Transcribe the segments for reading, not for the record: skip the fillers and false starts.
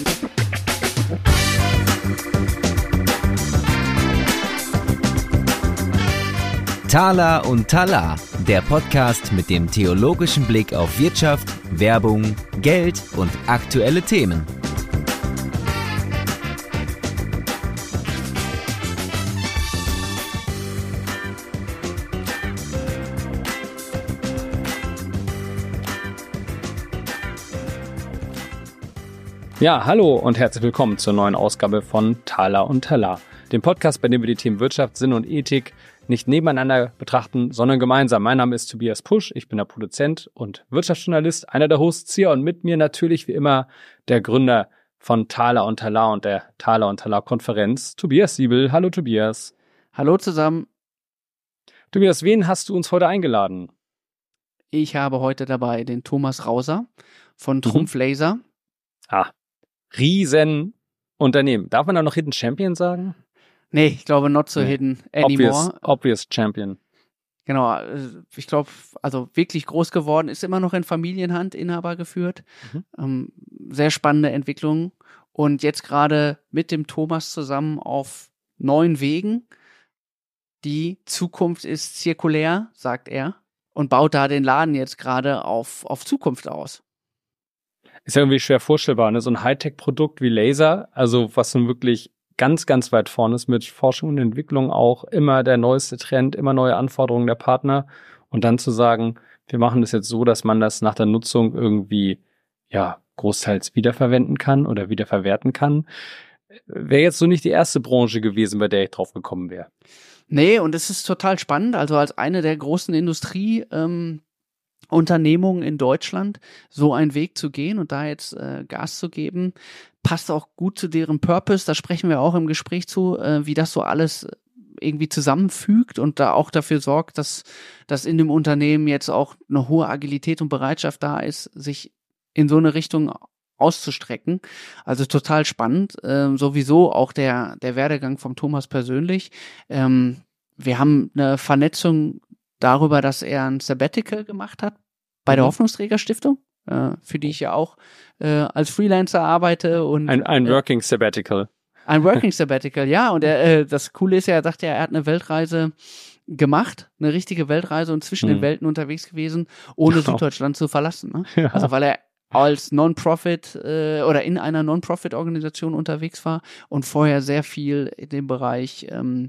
Thaler und Talar, der Podcast mit dem theologischen Blick auf Wirtschaft, Werbung, Geld und aktuelle Themen. Ja, hallo und herzlich willkommen zur neuen Ausgabe von Thaler und Talar, dem Podcast, bei dem wir die Themen Wirtschaft, Sinn und Ethik nicht nebeneinander betrachten, sondern gemeinsam. Mein Name ist Tobias Pusch, ich bin der Produzent und Wirtschaftsjournalist, einer der Hosts hier und mit mir natürlich wie immer der Gründer von Thaler und Talar und der Thaler und Talar Konferenz, Tobias Siebel. Hallo Tobias. Hallo zusammen. Tobias, wen hast du uns heute eingeladen? Ich habe heute dabei den Thomas Rauser von Trumpf Laser. Riesenunternehmen. Darf man da noch Hidden Champion sagen? Nee, ich glaube not so hidden anymore. Obvious Champion. Genau, ich glaube, also wirklich groß geworden, ist immer noch in Familienhand, Inhaber geführt. Sehr spannende Entwicklung. Und jetzt gerade mit dem Thomas zusammen auf neuen Wegen. Die Zukunft ist zirkulär, sagt er, und baut da den Laden jetzt gerade auf Zukunft aus. Ist ja irgendwie schwer vorstellbar, ne? So ein Hightech-Produkt wie Laser, also was nun wirklich ganz, ganz weit vorne ist mit Forschung und Entwicklung, auch immer der neueste Trend, immer neue Anforderungen der Partner und dann zu sagen, wir machen das jetzt so, dass man das nach der Nutzung irgendwie, ja, großteils wiederverwenden kann oder wiederverwerten kann. Wäre jetzt so nicht die erste Branche gewesen, bei der ich drauf gekommen wäre. Nee, und es ist total spannend, also als eine der großen Unternehmungen in Deutschland so einen Weg zu gehen und da jetzt Gas zu geben, passt auch gut zu deren Purpose. Da sprechen wir auch im Gespräch zu, wie das so alles irgendwie zusammenfügt und da auch dafür sorgt, dass in dem Unternehmen jetzt auch eine hohe Agilität und Bereitschaft da ist, sich in so eine Richtung auszustrecken. Also total spannend. Sowieso auch der Werdegang vom Thomas persönlich. Wir haben eine Vernetzung darüber, dass er ein Sabbatical gemacht hat bei der Hoffnungsträger-Stiftung, für die ich ja auch als Freelancer arbeite. Und ein Working Sabbatical. Ein Working Sabbatical, ja. Und das Coole ist ja, er sagt ja, er hat eine Weltreise gemacht, eine richtige Weltreise und zwischen den Welten unterwegs gewesen, ohne Süddeutschland zu verlassen. Ne? Ja. Also weil er als Non-Profit oder in einer Non-Profit-Organisation unterwegs war und vorher sehr viel in dem Bereich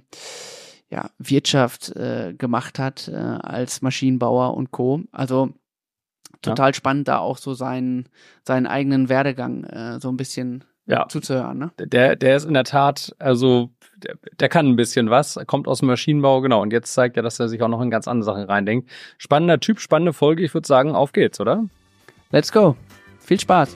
Wirtschaft gemacht hat als Maschinenbauer und Co. Also total spannend, da auch so seinen eigenen Werdegang so ein bisschen zuzuhören. Ne? Der ist in der Tat, also der kann ein bisschen was, kommt aus dem Maschinenbau, genau. Und jetzt zeigt er, dass er sich auch noch in ganz andere Sachen reindenkt. Spannender Typ, spannende Folge. Ich würde sagen, auf geht's, oder? Let's go. Viel Spaß.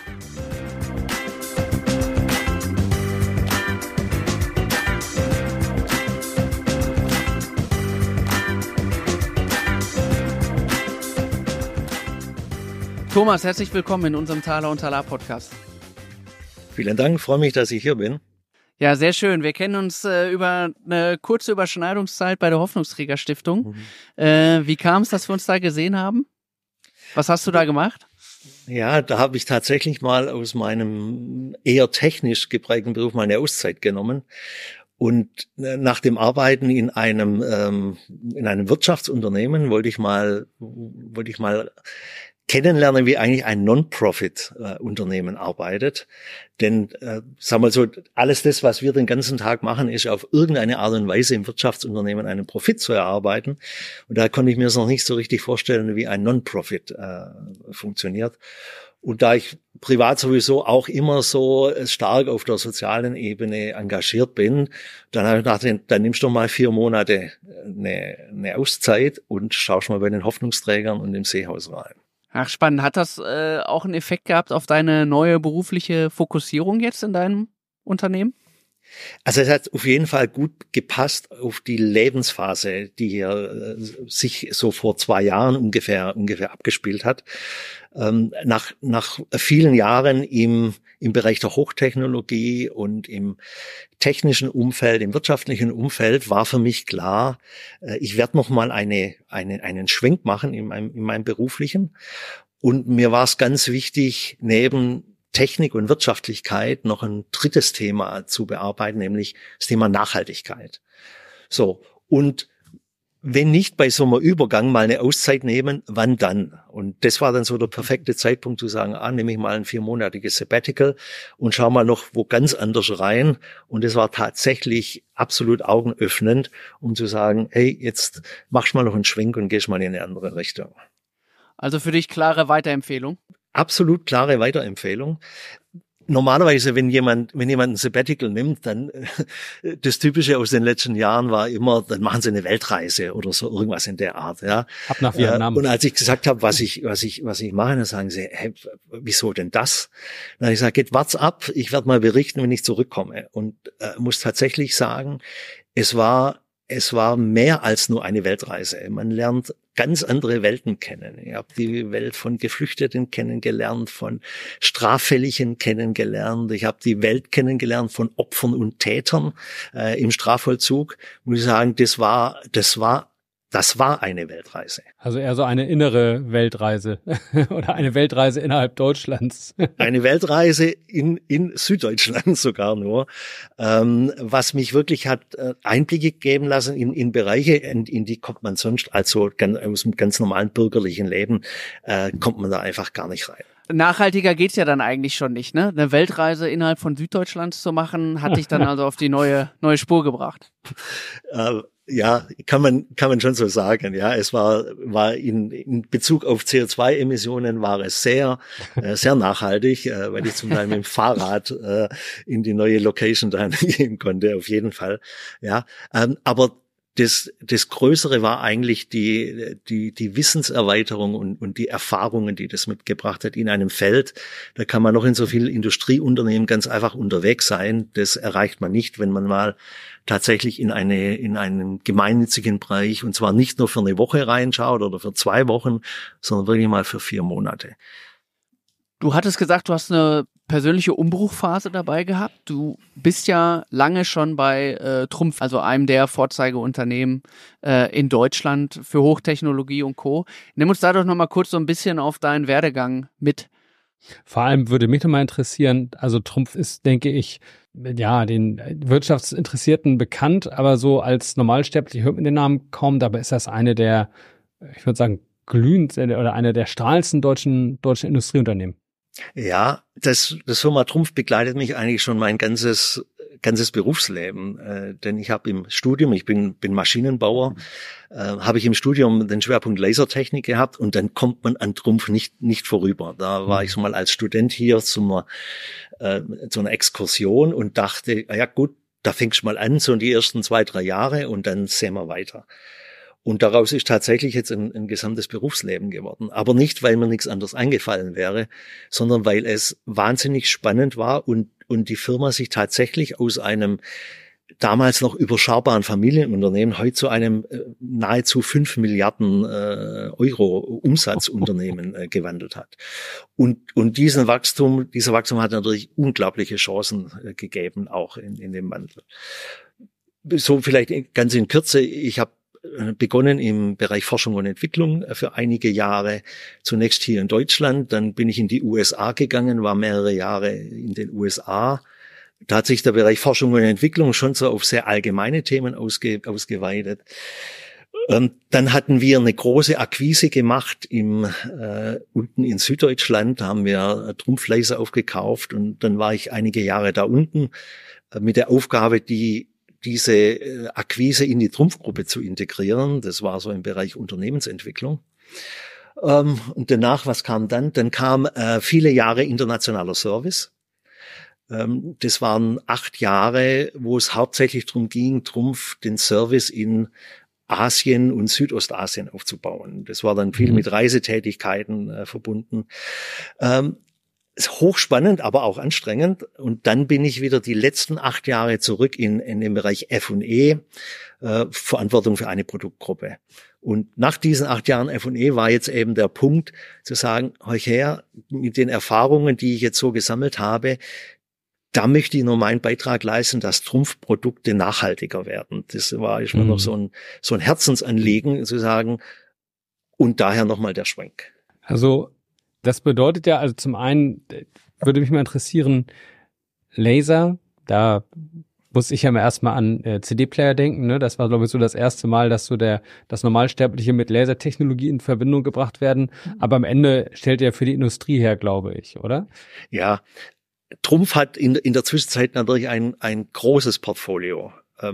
Thomas, herzlich willkommen in unserem Thaler und Talar Podcast. Vielen Dank, freue mich, dass ich hier bin. Ja, sehr schön. Wir kennen uns über eine kurze Überschneidungszeit bei der Hoffnungsträger-Stiftung. Wie kam es, dass wir uns da gesehen haben? Was hast du da gemacht? Ja, da habe ich tatsächlich mal aus meinem eher technisch geprägten Beruf mal eine Auszeit genommen. Und nach dem Arbeiten in einem Wirtschaftsunternehmen wollte ich mal kennenlernen, wie eigentlich ein Non-Profit-Unternehmen arbeitet. Denn, sagen wir mal so, alles das, was wir den ganzen Tag machen, ist auf irgendeine Art und Weise im Wirtschaftsunternehmen einen Profit zu erarbeiten. Und da konnte ich mir es noch nicht so richtig vorstellen, wie ein Non-Profit funktioniert. Und da ich privat sowieso auch immer so stark auf der sozialen Ebene engagiert bin, dann habe ich gedacht, dann nimmst du mal 4 Monate eine Auszeit und schaust mal bei den Hoffnungsträgern und im Seehaus rein. Ach, spannend. Hat das auch einen Effekt gehabt auf deine neue berufliche Fokussierung jetzt in deinem Unternehmen? Also es hat auf jeden Fall gut gepasst auf die Lebensphase, die hier sich so vor 2 Jahren ungefähr abgespielt hat. Nach vielen Jahren im Bereich der Hochtechnologie und im technischen Umfeld, im wirtschaftlichen Umfeld war für mich klar, ich werde noch mal einen Schwenk machen in meinem beruflichen. Und mir war es ganz wichtig, neben Technik und Wirtschaftlichkeit noch ein drittes Thema zu bearbeiten, nämlich das Thema Nachhaltigkeit. So, und wenn nicht bei so einem Übergang mal eine Auszeit nehmen, wann dann? Und das war dann so der perfekte Zeitpunkt zu sagen, nehme ich mal ein 4-monatiges Sabbatical und schau mal noch wo ganz anders rein. Und das war tatsächlich absolut augenöffnend, um zu sagen, hey, jetzt machst du mal noch einen Schwenk und gehst mal in eine andere Richtung. Also für dich klare Weiterempfehlung? Absolut klare Weiterempfehlung. Normalerweise, wenn jemand ein Sabbatical nimmt, dann das Typische aus den letzten Jahren war immer, dann machen sie eine Weltreise oder so irgendwas in der Art, ja. Ab nach Vietnam. Und als ich gesagt habe, was ich mache, dann sagen sie, hey, wieso denn das? Dann habe ich gesagt, wart's ab, ich werde mal berichten, wenn ich zurückkomme. Und muss tatsächlich sagen, es war mehr als nur eine Weltreise. Man lernt ganz andere Welten kennen. Ich habe die Welt von Geflüchteten kennengelernt, von Straffälligen kennengelernt. Ich habe die Welt kennengelernt von Opfern und Tätern im Strafvollzug. Muss ich sagen, das war eine Weltreise. Also eher so eine innere Weltreise oder eine Weltreise innerhalb Deutschlands. Eine Weltreise in Süddeutschland sogar nur, was mich wirklich hat Einblicke geben lassen in Bereiche, in die kommt man sonst, also aus dem ganz normalen bürgerlichen Leben, kommt man da einfach gar nicht rein. Nachhaltiger geht's ja dann eigentlich schon nicht, ne? Eine Weltreise innerhalb von Süddeutschlands zu machen, hat dich dann also auf die neue Spur gebracht. Ja, kann man schon so sagen. Ja, es war in Bezug auf CO2-Emissionen war es sehr nachhaltig, weil ich zum Teil mit dem Fahrrad in die neue Location dann gehen konnte, auf jeden Fall. Ja, aber das Größere war eigentlich die Wissenserweiterung und die Erfahrungen, die das mitgebracht hat in einem Feld. Da kann man noch in so vielen Industrieunternehmen ganz einfach unterwegs sein. Das erreicht man nicht, wenn man mal tatsächlich in einen gemeinnützigen Bereich, und zwar nicht nur für eine Woche reinschaut oder für 2 Wochen, sondern wirklich mal für 4 Monate. Du hattest gesagt, du hast eine persönliche Umbruchphase dabei gehabt. Du bist ja lange schon bei Trumpf, also einem der Vorzeigeunternehmen in Deutschland für Hochtechnologie und Co. Nimm uns da doch nochmal kurz so ein bisschen auf deinen Werdegang mit. Vor allem würde mich nochmal interessieren, also Trumpf ist, denke ich, ja, den Wirtschaftsinteressierten bekannt, aber so als Normalsterblich hört man den Namen kaum. Dabei ist das eine der, ich würde sagen, oder eine der strahlendsten deutschen Industrieunternehmen. Ja, das Firma Trumpf begleitet mich eigentlich schon mein ganzes Berufsleben, denn ich habe im Studium, ich bin Maschinenbauer, habe ich im Studium den Schwerpunkt Lasertechnik gehabt und dann kommt man an Trumpf nicht vorüber. Da war ich so mal als Student hier zu einer Exkursion und dachte, ja gut, da fängst du mal an, so in die ersten 2-3 Jahre und dann sehen wir weiter. Und daraus ist tatsächlich jetzt ein gesamtes Berufsleben geworden. Aber nicht, weil mir nichts anderes eingefallen wäre, sondern weil es wahnsinnig spannend war und die Firma sich tatsächlich aus einem damals noch überschaubaren Familienunternehmen heute zu einem nahezu 5 Milliarden Euro Umsatzunternehmen gewandelt hat. Und dieser Wachstum hat natürlich unglaubliche Chancen gegeben, auch in dem Wandel. So vielleicht ganz in Kürze, ich habe begonnen im Bereich Forschung und Entwicklung für einige Jahre, zunächst hier in Deutschland, dann bin ich in die USA gegangen, war mehrere Jahre in den USA. Da hat sich der Bereich Forschung und Entwicklung schon so auf sehr allgemeine Themen ausgeweitet. Dann hatten wir eine große Akquise gemacht unten in Süddeutschland, da haben wir Trumpf-Laser aufgekauft und dann war ich einige Jahre da unten mit der Aufgabe, diese Akquise in die Trumpf-Gruppe zu integrieren. Das war so im Bereich Unternehmensentwicklung. Und danach, was kam dann? Dann kam viele Jahre internationaler Service. Das waren 8 Jahre, wo es hauptsächlich darum ging, Trumpf den Service in Asien und Südostasien aufzubauen. Das war dann viel mit Reisetätigkeiten verbunden. Ist hochspannend, aber auch anstrengend. Und dann bin ich wieder die letzten 8 Jahre zurück in den Bereich F&E, Verantwortung für eine Produktgruppe. Und nach diesen 8 Jahren F&E war jetzt eben der Punkt zu sagen, horch her, mit den Erfahrungen, die ich jetzt so gesammelt habe, da möchte ich nur meinen Beitrag leisten, dass Trumpfprodukte nachhaltiger werden. Das war mir noch so ein Herzensanliegen, zu sagen, und daher nochmal der Schwenk. Also das bedeutet ja, also zum einen, würde mich mal interessieren, Laser, da muss ich ja mal erstmal an CD-Player denken, ne? Das war, glaube ich, so das erste Mal, dass so das Normalsterbliche mit Lasertechnologie in Verbindung gebracht werden. Aber am Ende stellt er für die Industrie her, glaube ich, oder? Ja, Trumpf hat in der Zwischenzeit natürlich ein großes Portfolio.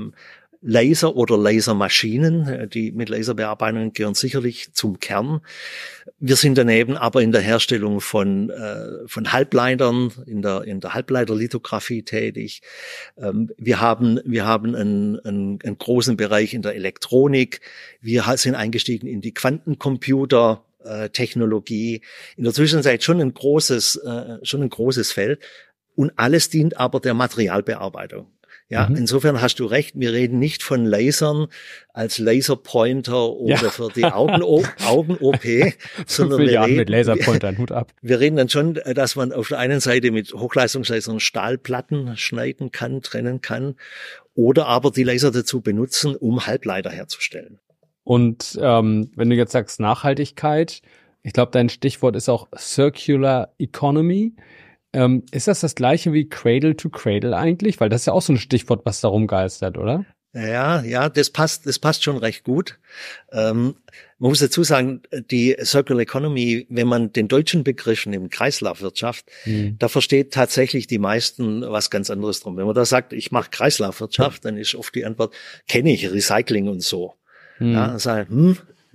Laser oder Lasermaschinen, die mit Laserbearbeitungen gehören sicherlich zum Kern. Wir sind daneben aber in der Herstellung von Halbleitern, in der Halbleiterlithografie tätig. Wir haben einen großen Bereich in der Elektronik. Wir sind eingestiegen in die Quantencomputer Technologie. In der Zwischenzeit schon ein großes Feld. Und alles dient aber der Materialbearbeitung. Ja, insofern hast du recht, wir reden nicht von Lasern als Laserpointer oder für die Augen-OP, sondern wir reden, mit Laserpointern, Hut ab. Wir reden dann schon, dass man auf der einen Seite mit Hochleistungslasern Stahlplatten schneiden kann, trennen kann, oder aber die Laser dazu benutzen, um Halbleiter herzustellen. Und wenn du jetzt sagst Nachhaltigkeit, ich glaube, dein Stichwort ist auch Circular Economy. Ist das Gleiche wie Cradle to Cradle eigentlich? Weil das ist ja auch so ein Stichwort, was darum geistert, oder? Ja, das passt schon recht gut. Man muss dazu sagen, die Circular Economy, wenn man den deutschen Begriff nimmt, Kreislaufwirtschaft, da versteht tatsächlich die meisten was ganz anderes drum. Wenn man da sagt, ich mache Kreislaufwirtschaft, dann ist oft die Antwort, kenne ich, Recycling und so. Ja, dann sagen,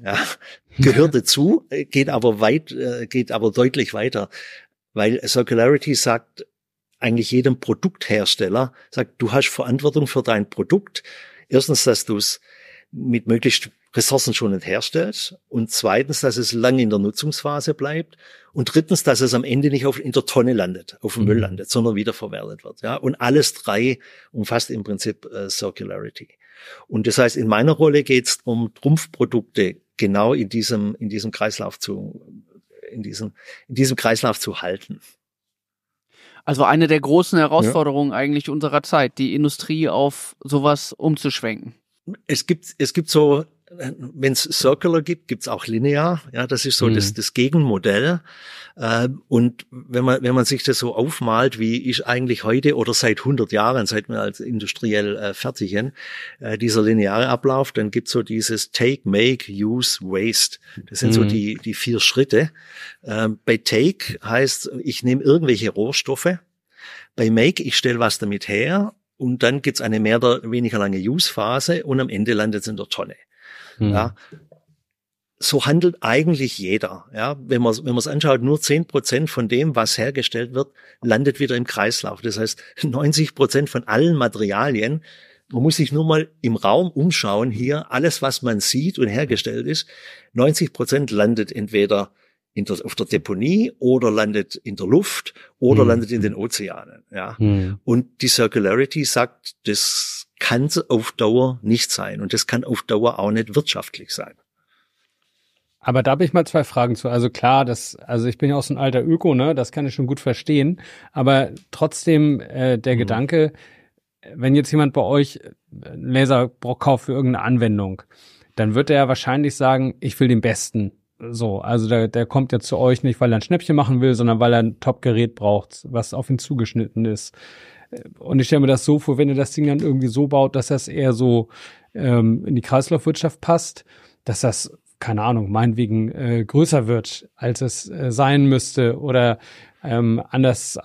gehört dazu, geht aber deutlich weiter. Weil Circularity sagt eigentlich jedem Produkthersteller, sagt, du hast Verantwortung für dein Produkt. Erstens, dass du es mit möglichst ressourcenschonend herstellst. Und zweitens, dass es lange in der Nutzungsphase bleibt. Und drittens, dass es am Ende nicht in der Tonne landet, auf dem Müll landet, sondern wiederverwertet wird. Ja, und alles drei umfasst im Prinzip Circularity. Und das heißt, in meiner Rolle geht es um Trumpfprodukte genau in diesem Kreislauf in diesem Kreislauf zu halten. Also eine der großen Herausforderungen eigentlich unserer Zeit, die Industrie auf sowas umzuschwenken. Es gibt so, wenn es Circular gibt, gibt's auch linear. Ja, das ist so das Gegenmodell. Und wenn man sich das so aufmalt, wie ist eigentlich heute oder seit 100 Jahren, seit wir als industriell fertig sind, dieser lineare Ablauf, dann gibt's so dieses Take, Make, Use, Waste. Das sind so die 4 Schritte. Bei Take heißt, ich nehme irgendwelche Rohstoffe. Bei Make, ich stelle was damit her. Und dann gibt's eine mehr oder weniger lange Use-Phase und am Ende landet es in der Tonne. Ja. So handelt eigentlich jeder. Ja, wenn man es anschaut, nur 10% von dem, was hergestellt wird, landet wieder im Kreislauf. Das heißt, 90% von allen Materialien, man muss sich nur mal im Raum umschauen, hier, alles, was man sieht und hergestellt ist, 90% landet entweder auf der Deponie oder landet in der Luft oder landet in den Ozeanen. Ja. Und die Circularity sagt, das kann auf Dauer nicht sein und das kann auf Dauer auch nicht wirtschaftlich sein. Aber da habe ich mal 2 Fragen zu. Also klar, also ich bin ja auch so ein alter Öko, ne, das kann ich schon gut verstehen. Aber trotzdem der Gedanke, wenn jetzt jemand bei euch einen Laser kauft für irgendeine Anwendung, dann wird er ja wahrscheinlich sagen, ich will den besten. So, also der kommt ja zu euch nicht, weil er ein Schnäppchen machen will, sondern weil er ein Top-Gerät braucht, was auf ihn zugeschnitten ist. Und ich stelle mir das so vor, wenn ihr das Ding dann irgendwie so baut, dass das eher so in die Kreislaufwirtschaft passt, dass das, keine Ahnung, meinetwegen größer wird, als es sein müsste oder anders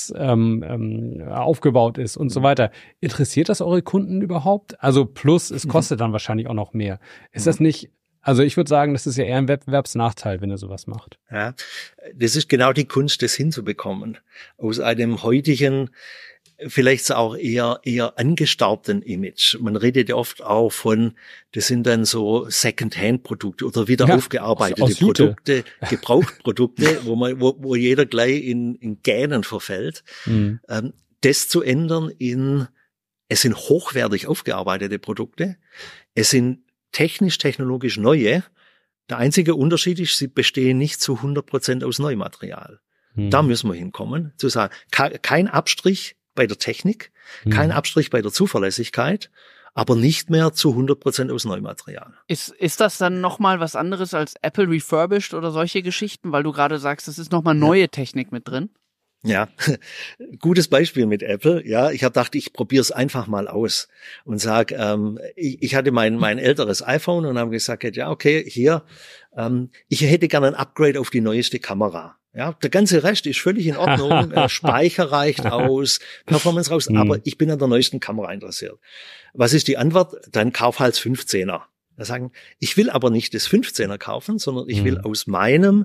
aufgebaut ist und so weiter. Interessiert das eure Kunden überhaupt? Also plus, es kostet dann wahrscheinlich auch noch mehr. Ist das nicht, also ich würde sagen, das ist ja eher ein Wettbewerbsnachteil, wenn ihr sowas macht. Ja, das ist genau die Kunst, das hinzubekommen. Aus einem heutigen, vielleicht auch eher angestaubten Image. Man redet ja oft auch von, das sind dann so Second-Hand-Produkte oder wieder aufgearbeitete Produkte, Gebrauchtprodukte, wo jeder gleich in Gähnen verfällt. Das zu ändern es sind hochwertig aufgearbeitete Produkte, es sind technisch-technologisch neue. Der einzige Unterschied ist, sie bestehen nicht zu 100% aus Neumaterial. Da müssen wir hinkommen, zu sagen, kein Abstrich bei der Technik, kein Abstrich bei der Zuverlässigkeit, aber nicht mehr zu 100% aus Neumaterial. Ist das dann nochmal was anderes als Apple Refurbished oder solche Geschichten, weil du gerade sagst, es ist nochmal neue Technik mit drin? Ja, gutes Beispiel mit Apple. Ja, ich habe gedacht, ich probiere es einfach mal aus und sag, ich hatte mein älteres iPhone und habe gesagt, ja, okay, hier, ich hätte gerne ein Upgrade auf die neueste Kamera. Ja, der ganze Rest ist völlig in Ordnung, Speicher reicht aus, Performance raus, aber ich bin an der neuesten Kamera interessiert. Was ist die Antwort? Dann kauf halt 15er. Da sagen, ich will aber nicht das 15er kaufen, sondern ich will aus meinem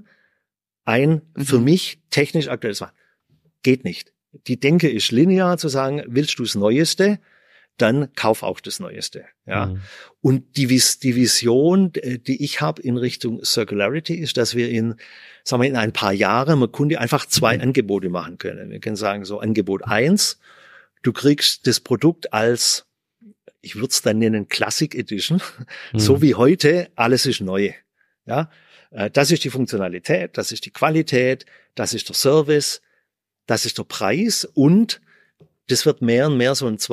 ein für mich technisch aktuelles machen. Geht nicht. Die Denke ist linear zu sagen, willst du das Neueste, dann kauf auch das Neueste. Ja. Und die Vision, die ich habe in Richtung Circularity, ist, dass wir in ein paar Jahren mit Kunde einfach 2 Angebote machen können. Wir können sagen, so Angebot 1, du kriegst das Produkt als, ich würde es dann nennen, Classic Edition, so wie heute, alles ist neu. Ja. Das ist die Funktionalität, das ist die Qualität, das ist der Service, das ist der Preis und das wird mehr und mehr so eine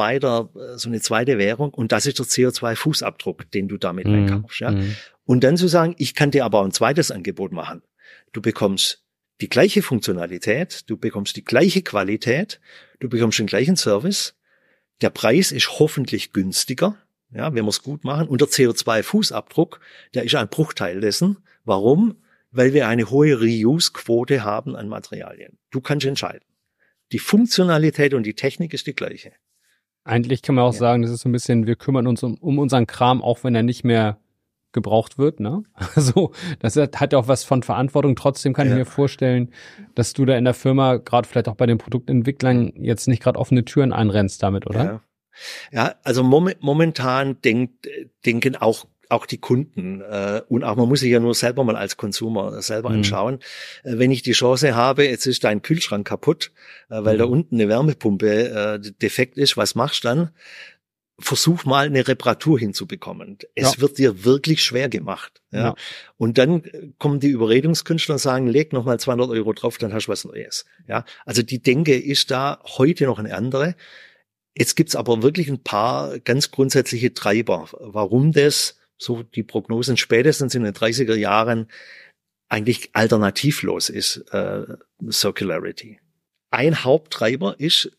zweite Währung und das ist der CO2-Fußabdruck, den du damit einkaufst. Ja? Und dann zu sagen, ich kann dir aber auch ein zweites Angebot machen. Du bekommst die gleiche Funktionalität, du bekommst die gleiche Qualität, du bekommst den gleichen Service. Der Preis ist hoffentlich günstiger, ja, wenn wir es gut machen. Und der CO2-Fußabdruck, der ist ein Bruchteil dessen. Warum? Weil wir eine hohe Reuse-Quote haben an Materialien. Du kannst entscheiden. Die Funktionalität und die Technik ist die gleiche. Eigentlich kann man auch sagen, das ist so ein bisschen, wir kümmern uns um unseren Kram, auch wenn er nicht mehr gebraucht wird, ne? Also, das hat ja auch was von Verantwortung. Trotzdem kann ich mir vorstellen, dass du da in der Firma, gerade vielleicht auch bei den Produktentwicklern, jetzt nicht gerade offene Türen einrennst damit, oder? Ja, also momentan denken auch die Kunden und auch man muss sich ja nur selber mal als Consumer selber anschauen. Wenn ich die Chance habe, jetzt ist dein Kühlschrank kaputt, weil da unten eine Wärmepumpe defekt ist, was machst du dann? Versuch mal eine Reparatur hinzubekommen. Es wird dir wirklich schwer gemacht. Ja. Und dann kommen die Überredungskünstler und sagen, leg noch mal 200 € drauf, dann hast du was Neues. Ja. Also die Denke ist da heute noch eine andere. Jetzt gibt's aber wirklich ein paar ganz grundsätzliche Treiber, warum das so die Prognosen spätestens in den 30er Jahren eigentlich alternativlos ist, Circularity. Ein Haupttreiber ist,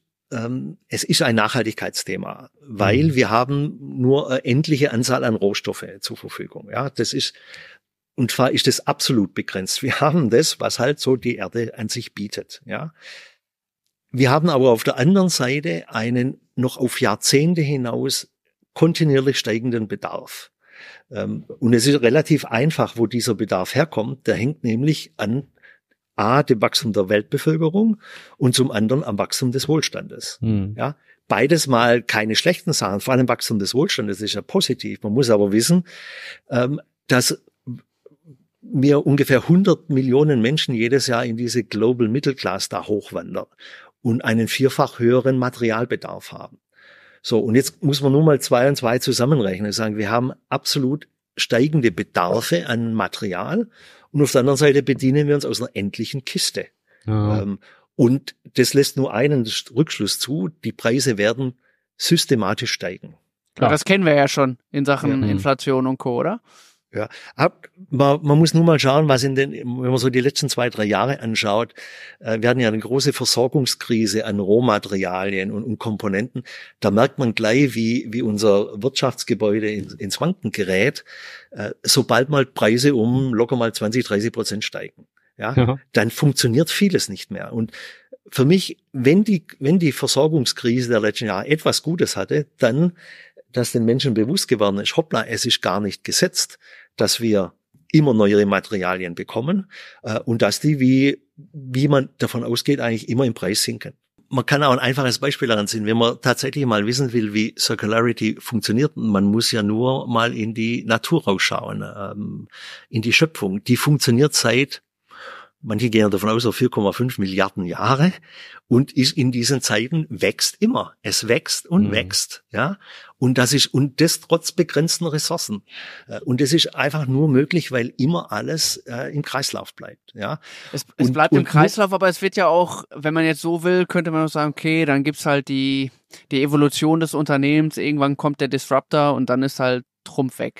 es ist ein Nachhaltigkeitsthema, weil wir haben nur eine endliche Anzahl an Rohstoffe zur Verfügung. Ja, das ist, und zwar ist das absolut begrenzt. Wir haben das, was halt so die Erde an sich bietet. Ja, wir haben aber auf der anderen Seite einen noch auf Jahrzehnte hinaus kontinuierlich steigenden Bedarf. Und es ist relativ einfach, wo dieser Bedarf herkommt. Der hängt nämlich an dem Wachstum der Weltbevölkerung und zum anderen am Wachstum des Wohlstandes. Ja, beides mal keine schlechten Sachen. Vor allem Wachstum des Wohlstandes ist ja positiv. Man muss aber wissen, dass wir ungefähr 100 Millionen Menschen jedes Jahr in diese Global Middle Class da hochwandern und einen 4-fach höheren Materialbedarf haben. So, und jetzt muss man nur mal 2 und 2 zusammenrechnen und sagen, wir haben absolut steigende Bedarfe an Material und auf der anderen Seite bedienen wir uns aus einer endlichen Kiste. Und das lässt nur einen Rückschluss zu, die Preise werden systematisch steigen. Klar. Das kennen wir ja schon in Sachen Inflation und Co., oder? Ja, man muss nur mal schauen, wenn man so die letzten 2-3 Jahre anschaut, wir hatten ja eine große Versorgungskrise an Rohmaterialien und Komponenten. Da merkt man gleich, wie unser Wirtschaftsgebäude ins Wanken gerät, sobald mal Preise um locker mal 20-30% steigen. Ja, dann funktioniert vieles nicht mehr. Und für mich, wenn die Versorgungskrise der letzten Jahre etwas Gutes hatte, dann, dass den Menschen bewusst geworden ist, hoppla, es ist gar nicht gesetzt, dass wir immer neuere Materialien bekommen und dass die, wie man davon ausgeht, eigentlich immer im Preis sinken. Man kann auch ein einfaches Beispiel daran sehen, wenn man tatsächlich mal wissen will, wie Circularity funktioniert, man muss ja nur mal in die Natur rausschauen, in die Schöpfung. Die funktioniert seit, manche gehen davon aus, auf 4,5 Milliarden Jahre und ist in diesen Zeiten wächst immer. Es wächst und wächst, ja. Und das trotz begrenzten Ressourcen. Und das ist einfach nur möglich, weil immer alles im Kreislauf bleibt, ja. Es bleibt im Kreislauf, aber es wird ja auch, wenn man jetzt so will, könnte man auch sagen, okay, dann gibt's halt die Evolution des Unternehmens, irgendwann kommt der Disruptor und dann ist halt Trumpf weg.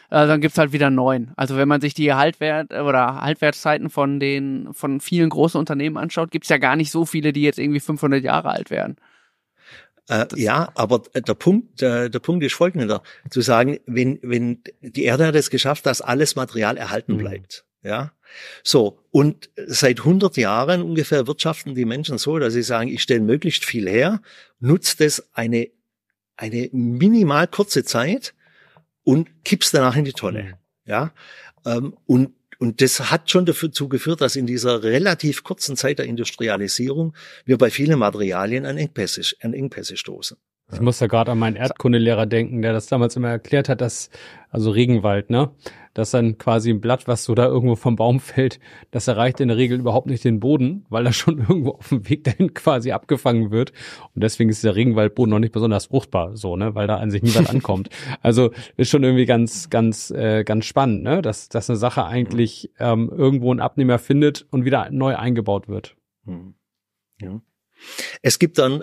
dann gibt's halt wieder 9. Also wenn man sich die Haltwertszeiten von vielen großen Unternehmen anschaut, gibt's ja gar nicht so viele, die jetzt irgendwie 500 Jahre alt werden. Ja, aber der Punkt ist folgender, zu sagen, wenn die Erde hat es geschafft, dass alles Material erhalten bleibt, ja. So, und seit 100 Jahren ungefähr wirtschaften die Menschen so, dass sie sagen, ich stelle möglichst viel her, nutze das eine minimal kurze Zeit und kipp's danach in die Tonne, ja. Und das hat schon dazu geführt, dass in dieser relativ kurzen Zeit der Industrialisierung wir bei vielen Materialien an Engpässe stoßen. Ich muss da gerade an meinen Erdkundelehrer denken, der das damals immer erklärt hat, also Regenwald, ne? Dass dann quasi ein Blatt, was so da irgendwo vom Baum fällt, das erreicht in der Regel überhaupt nicht den Boden, weil er schon irgendwo auf dem Weg dahin quasi abgefangen wird. Und deswegen ist der Regenwaldboden noch nicht besonders fruchtbar, so, ne? Weil da an sich niemand ankommt. Also ist schon irgendwie ganz spannend, ne? Dass eine Sache eigentlich irgendwo einen Abnehmer findet und wieder neu eingebaut wird. Ja. Es gibt dann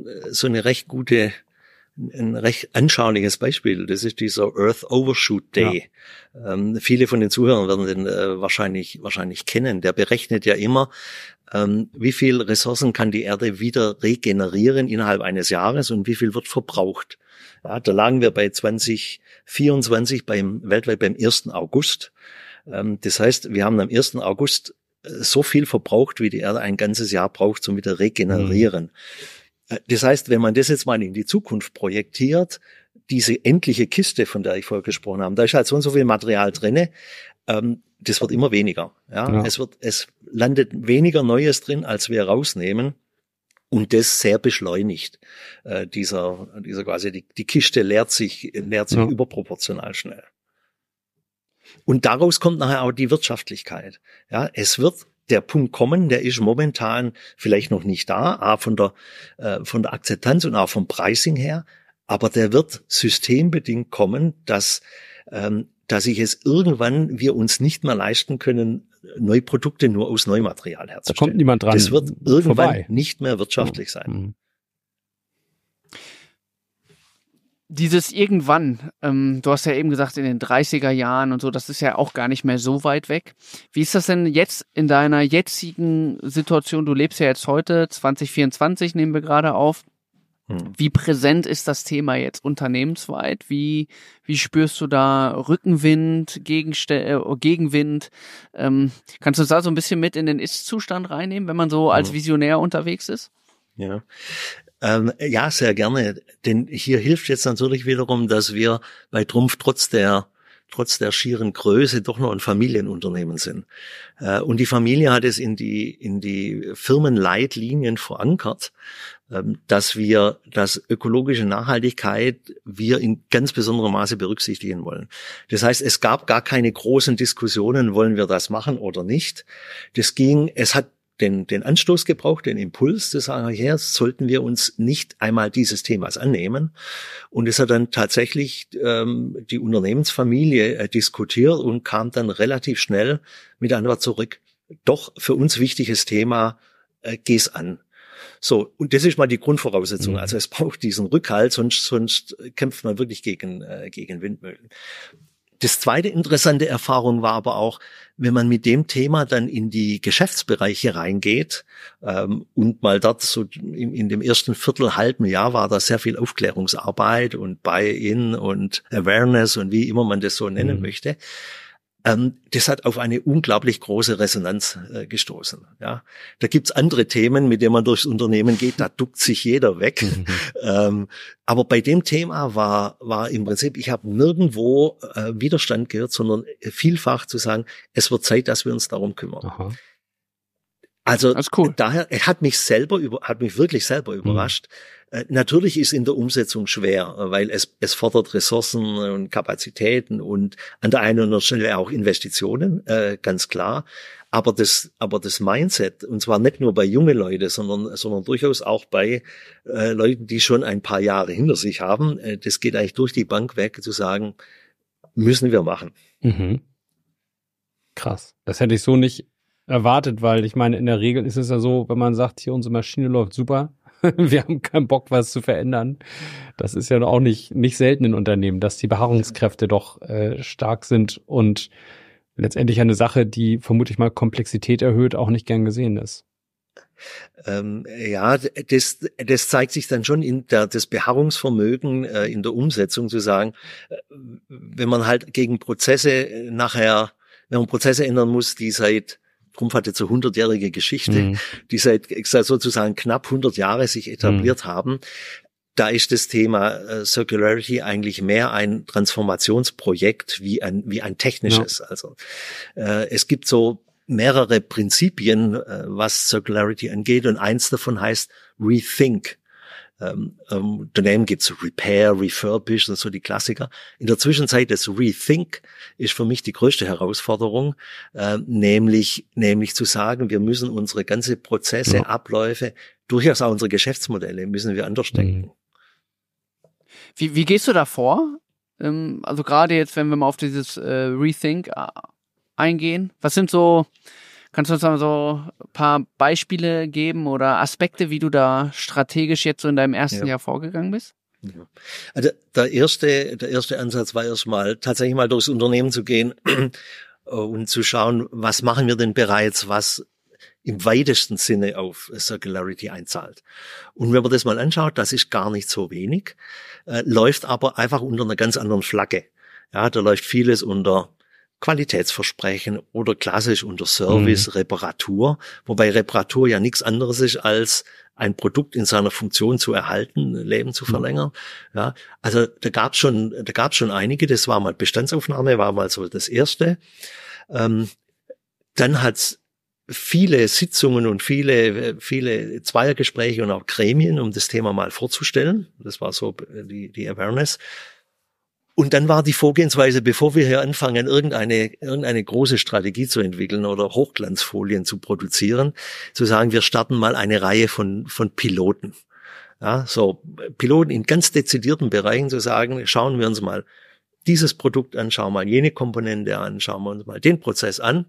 ein recht anschauliches Beispiel. Das ist dieser Earth Overshoot Day. Ja. Viele von den Zuhörern werden den wahrscheinlich kennen. Der berechnet ja immer, wie viel Ressourcen kann die Erde wieder regenerieren innerhalb eines Jahres und wie viel wird verbraucht. Ja, da lagen wir bei 2024 weltweit beim 1. August. Das heißt, wir haben am 1. August so viel verbraucht, wie die Erde ein ganzes Jahr braucht zum wieder regenerieren. Das heißt, wenn man das jetzt mal in die Zukunft projektiert, diese endliche Kiste, von der ich vorher gesprochen habe, da ist halt so und so viel Material drinne, das wird immer weniger. Ja? Es landet weniger Neues drin, als wir rausnehmen. Und das sehr beschleunigt. Dieser quasi, die Kiste leert sich überproportional schnell. Und daraus kommt nachher auch die Wirtschaftlichkeit. Ja, es wird der Punkt kommen, der ist momentan vielleicht noch nicht da, von der Akzeptanz und auch vom Pricing her, aber der wird systembedingt kommen, dass ich es irgendwann wir uns nicht mehr leisten können, neue Produkte nur aus Neumaterial herzustellen. Da kommt niemand dran. Das wird irgendwann nicht mehr wirtschaftlich sein. Dieses irgendwann, du hast ja eben gesagt in den 30er Jahren und so, das ist ja auch gar nicht mehr so weit weg. Wie ist das denn jetzt in deiner jetzigen Situation? Du lebst ja jetzt heute, 2024 nehmen wir gerade auf. Wie präsent ist das Thema jetzt unternehmensweit? Wie spürst du da Rückenwind, Gegenwind? Kannst du uns da so ein bisschen mit in den Ist-Zustand reinnehmen, wenn man so als Visionär unterwegs ist? Ja. Ja, sehr gerne. Denn hier hilft jetzt natürlich wiederum, dass wir bei Trumpf trotz der schieren Größe doch noch ein Familienunternehmen sind. Und die Familie hat es in die Firmenleitlinien verankert, dass ökologische Nachhaltigkeit wir in ganz besonderem Maße berücksichtigen wollen. Das heißt, es gab gar keine großen Diskussionen, wollen wir das machen oder nicht. Es hat den Anstoß gebraucht, den Impuls zu sagen, hier sollten wir uns nicht einmal dieses Themas annehmen. Und es hat dann tatsächlich die Unternehmensfamilie diskutiert und kam dann relativ schnell mit der Antwort zurück. Doch für uns wichtiges Thema, geh's an. So, und das ist mal die Grundvoraussetzung. Also es braucht diesen Rückhalt, sonst kämpft man wirklich gegen Windmühlen. Das zweite interessante Erfahrung war aber auch, wenn man mit dem Thema dann in die Geschäftsbereiche reingeht und mal dort so in dem ersten halben Jahr war da sehr viel Aufklärungsarbeit und Buy-in und Awareness und wie immer man das so nennen möchte. Das hat auf eine unglaublich große Resonanz gestoßen. Ja, da gibt's andere Themen, mit denen man durchs Unternehmen geht, da duckt sich jeder weg. Aber bei dem Thema war im Prinzip, ich habe nirgendwo Widerstand gehört, sondern vielfach zu sagen, es wird Zeit, dass wir uns darum kümmern. Aha. Also cool. Daher hat mich wirklich selber überrascht. Natürlich ist in der Umsetzung schwer, weil es fordert Ressourcen und Kapazitäten und an der einen oder anderen Stelle auch Investitionen, ganz klar. Aber das Mindset, und zwar nicht nur bei jungen Leuten, sondern durchaus auch bei Leuten, die schon ein paar Jahre hinter sich haben, das geht eigentlich durch die Bank weg, zu sagen, müssen wir machen. Krass. Das hätte ich so nicht erwartet, weil ich meine, in der Regel ist es ja so, wenn man sagt, hier unsere Maschine läuft super, wir haben keinen Bock, was zu verändern. Das ist ja auch nicht selten in Unternehmen, dass die Beharrungskräfte doch stark sind und letztendlich eine Sache, die vermutlich mal Komplexität erhöht, auch nicht gern gesehen ist. Ja, das zeigt sich dann schon in das Beharrungsvermögen in der Umsetzung, zu sagen, wenn man halt gegen Prozesse wenn man Prozesse ändern muss, die Trumpf hat jetzt eine 100-jährige Geschichte, die seit sozusagen knapp 100 Jahre sich etabliert haben. Da ist das Thema Circularity eigentlich mehr ein Transformationsprojekt wie ein technisches. Ja. Also es gibt so mehrere Prinzipien, was Circularity angeht, und eins davon heißt Rethink. Daneben gibt's Repair, Refurbish und so die Klassiker. In der Zwischenzeit das Rethink ist für mich die größte Herausforderung, nämlich zu sagen, wir müssen unsere ganze Prozesse, Abläufe, durchaus auch unsere Geschäftsmodelle müssen wir anders denken. Wie gehst du da vor? Also gerade jetzt, wenn wir mal auf dieses Rethink eingehen, was sind so, kannst du uns mal so ein paar Beispiele geben oder Aspekte, wie du da strategisch jetzt so in deinem ersten Jahr vorgegangen bist? Ja. Also der erste Ansatz war erstmal tatsächlich mal durchs Unternehmen zu gehen und zu schauen, was machen wir denn bereits, was im weitesten Sinne auf Circularity einzahlt. Und wenn man das mal anschaut, das ist gar nicht so wenig, läuft aber einfach unter einer ganz anderen Flagge. Ja, da läuft vieles unter Qualitätsversprechen oder klassisch unter Service, Reparatur, wobei Reparatur ja nichts anderes ist, als ein Produkt in seiner Funktion zu erhalten, Leben zu verlängern. Ja, also da gab's schon einige, das war mal Bestandsaufnahme, war mal so das erste. Dann hat's viele Sitzungen und viele Zweiergespräche und auch Gremien, um das Thema mal vorzustellen. Das war so die Awareness. Und dann war die Vorgehensweise, bevor wir hier anfangen, irgendeine große Strategie zu entwickeln oder Hochglanzfolien zu produzieren, zu sagen, wir starten mal eine Reihe von Piloten. Ja, so Piloten in ganz dezidierten Bereichen, zu sagen, schauen wir uns mal dieses Produkt an, schauen wir mal jene Komponente an, schauen wir uns mal den Prozess an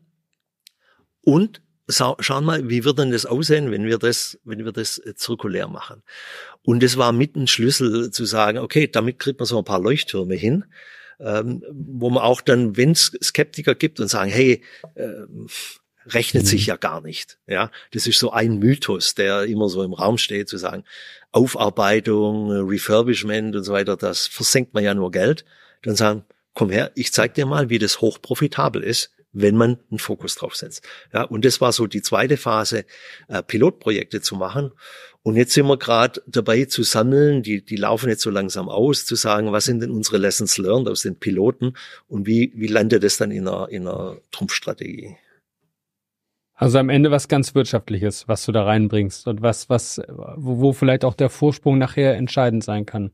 und schauen mal, wie wird denn das aussehen, wenn wir das zirkulär machen. Und es war mit ein Schlüssel zu sagen, okay, damit kriegt man so ein paar Leuchttürme hin, wo man auch dann, wenn es Skeptiker gibt und sagen, hey, rechnet sich ja gar nicht. Ja, das ist so ein Mythos, der immer so im Raum steht, zu sagen, Aufarbeitung, Refurbishment und so weiter, das versenkt man ja nur Geld. Dann sagen, komm her, ich zeig dir mal, wie das hochprofitabel ist, wenn man einen Fokus drauf setzt. Ja, und das war so die zweite Phase, Pilotprojekte zu machen. Und jetzt sind wir gerade dabei zu sammeln, die laufen jetzt so langsam aus, zu sagen, was sind denn unsere Lessons learned aus den Piloten und wie landet es dann in einer Trumpfstrategie? Also am Ende was ganz Wirtschaftliches, was du da reinbringst und wo vielleicht auch der Vorsprung nachher entscheidend sein kann.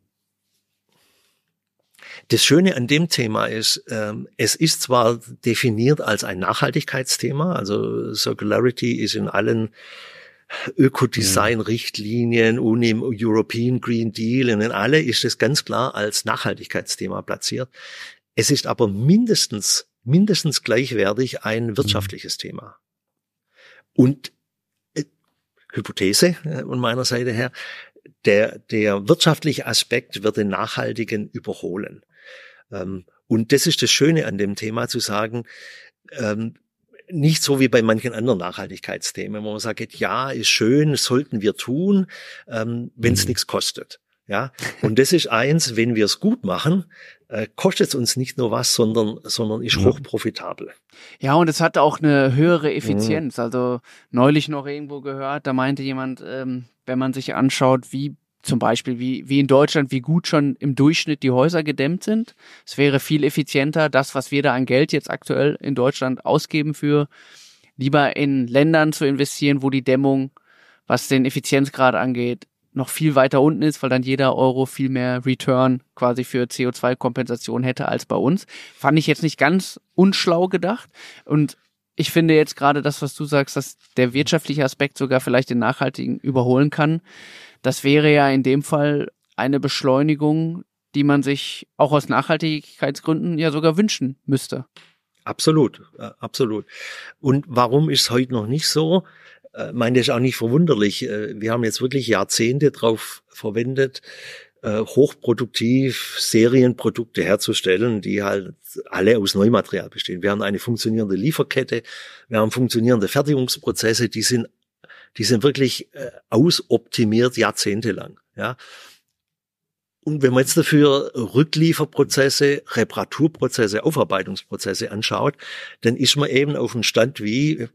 Das Schöne an dem Thema ist, es ist zwar definiert als ein Nachhaltigkeitsthema, also Circularity ist in allen Ökodesign-Richtlinien und im European Green Deal und in alle ist es ganz klar als Nachhaltigkeitsthema platziert. Es ist aber mindestens gleichwertig ein wirtschaftliches Thema. Und Hypothese von meiner Seite her, der wirtschaftliche Aspekt wird den nachhaltigen überholen. Und das ist das Schöne an dem Thema, zu sagen, nicht so wie bei manchen anderen Nachhaltigkeitsthemen, wo man sagt, ja, ist schön, sollten wir tun, wenn es nichts kostet. Ja, und das ist eins, wenn wir es gut machen, kostet es uns nicht nur was, sondern ist hochprofitabel. Ja, und es hat auch eine höhere Effizienz. Also neulich noch irgendwo gehört, da meinte jemand, wenn man sich anschaut, wie zum Beispiel, wie in Deutschland, wie gut schon im Durchschnitt die Häuser gedämmt sind. Es wäre viel effizienter, das, was wir da an Geld jetzt aktuell in Deutschland ausgeben, für lieber in Ländern zu investieren, wo die Dämmung, was den Effizienzgrad angeht, noch viel weiter unten ist, weil dann jeder Euro viel mehr Return quasi für CO2-Kompensation hätte als bei uns. Fand ich jetzt nicht ganz unschlau gedacht. Und ich finde jetzt gerade das, was du sagst, dass der wirtschaftliche Aspekt sogar vielleicht den nachhaltigen überholen kann. Das wäre ja in dem Fall eine Beschleunigung, die man sich auch aus Nachhaltigkeitsgründen ja sogar wünschen müsste. Absolut, absolut. Und warum ist es heute noch nicht so? meine, das ist auch nicht verwunderlich. Wir haben jetzt wirklich Jahrzehnte drauf verwendet, hochproduktiv Serienprodukte herzustellen, die halt alle aus Neumaterial bestehen. Wir haben eine funktionierende Lieferkette, wir haben funktionierende Fertigungsprozesse, die sind wirklich ausoptimiert jahrzehntelang. Ja. Und wenn man jetzt dafür Rücklieferprozesse, Reparaturprozesse, Aufarbeitungsprozesse anschaut, dann ist man eben auf einem Stand wie,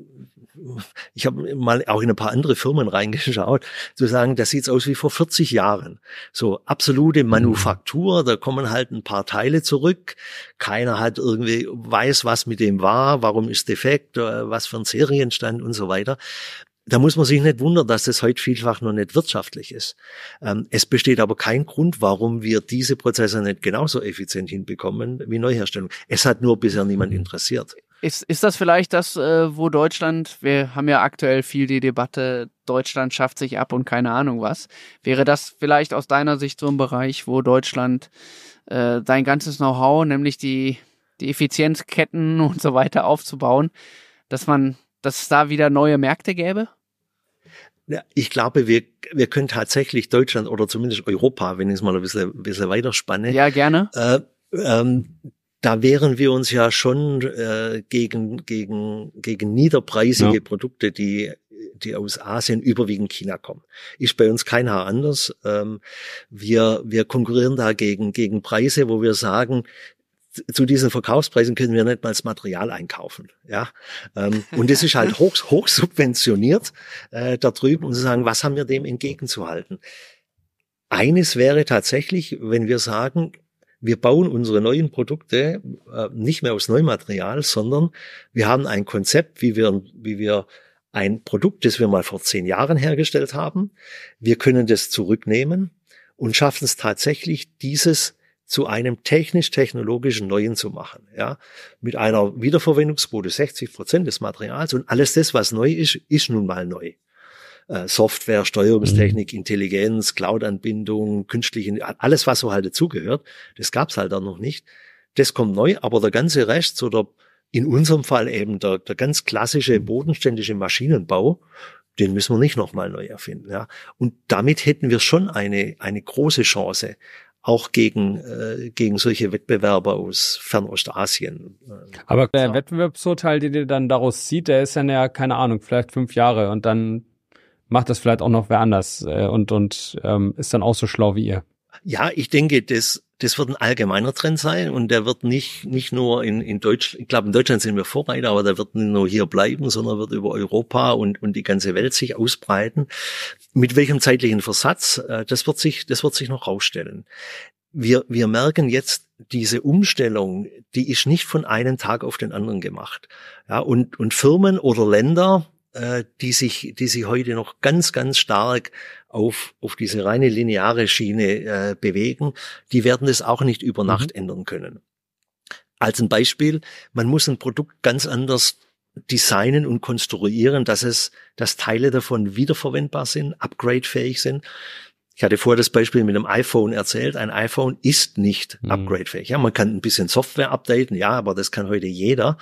ich habe mal auch in ein paar andere Firmen reingeschaut, zu sagen, das sieht's aus wie vor 40 Jahren. So absolute Manufaktur, da kommen halt ein paar Teile zurück. Keiner hat irgendwie weiß, was mit dem war, warum ist defekt, was für ein Serienstand und so weiter. Da muss man sich nicht wundern, dass das heute vielfach noch nicht wirtschaftlich ist. Es besteht aber kein Grund, warum wir diese Prozesse nicht genauso effizient hinbekommen wie Neuherstellung. Es hat nur bisher niemand interessiert. Ist das vielleicht das, wo Deutschland, wir haben ja aktuell viel die Debatte, Deutschland schafft sich ab und keine Ahnung was. Wäre das vielleicht aus deiner Sicht so ein Bereich, wo Deutschland sein ganzes Know-how, nämlich die Effizienzketten und so weiter aufzubauen, dass es da wieder neue Märkte gäbe? Ja, ich glaube, wir können tatsächlich Deutschland oder zumindest Europa, wenn ich es mal ein bisschen weiterspanne. Ja, gerne. Da wehren wir uns ja schon gegen niederpreisige Produkte, die aus Asien, überwiegend China kommen. Ist bei uns kein Haar anders. Wir konkurrieren da gegen Preise, wo wir sagen, zu diesen Verkaufspreisen können wir nicht mal das Material einkaufen, ja. Und das ist halt hoch subventioniert da drüben, und zu sagen, was haben wir dem entgegenzuhalten? Eines wäre tatsächlich, wenn wir sagen, wir bauen unsere neuen Produkte nicht mehr aus Neumaterial, sondern wir haben ein Konzept, wie wir ein Produkt, das wir mal vor 10 Jahren hergestellt haben, wir können das zurücknehmen und schaffen es tatsächlich, dieses zu einem technisch-technologischen Neuen zu machen, ja, mit einer Wiederverwendungsquote 60% des Materials, und alles das, was neu ist nun mal neu. Software, Steuerungstechnik, Intelligenz, Cloud-Anbindung, künstliche, alles, was so halt dazugehört, das gab's halt auch noch nicht. Das kommt neu, aber der ganze Rest, oder in unserem Fall eben der ganz klassische bodenständische Maschinenbau, den müssen wir nicht nochmal neu erfinden, ja. Und damit hätten wir schon eine große Chance, auch gegen solche Wettbewerber aus Fernostasien. Aber der Wettbewerbsvorteil, den ihr dann daraus zieht, der ist dann ja, keine Ahnung, vielleicht 5 Jahre, und dann macht das vielleicht auch noch wer anders und ist dann auch so schlau wie ihr. Ja, ich denke, das wird ein allgemeiner Trend sein, und der wird nicht nur in Deutschland, ich glaube, in Deutschland sind wir Vorreiter, aber der wird nicht nur hier bleiben, sondern wird über Europa und die ganze Welt sich ausbreiten. Mit welchem zeitlichen Versatz, das wird sich noch rausstellen. Wir merken jetzt, diese Umstellung, die ist nicht von einem Tag auf den anderen gemacht. Ja, und Firmen oder Länder, die sich heute noch ganz, ganz stark auf diese reine lineare Schiene bewegen, die werden das auch nicht über Nacht ändern können. Als ein Beispiel, man muss ein Produkt ganz anders designen und konstruieren, dass Teile davon wiederverwendbar sind, upgradefähig sind. Ich hatte vorher das Beispiel mit dem iPhone erzählt. Ein iPhone ist nicht upgradefähig. Ja, man kann ein bisschen Software updaten, ja, aber das kann heute jeder.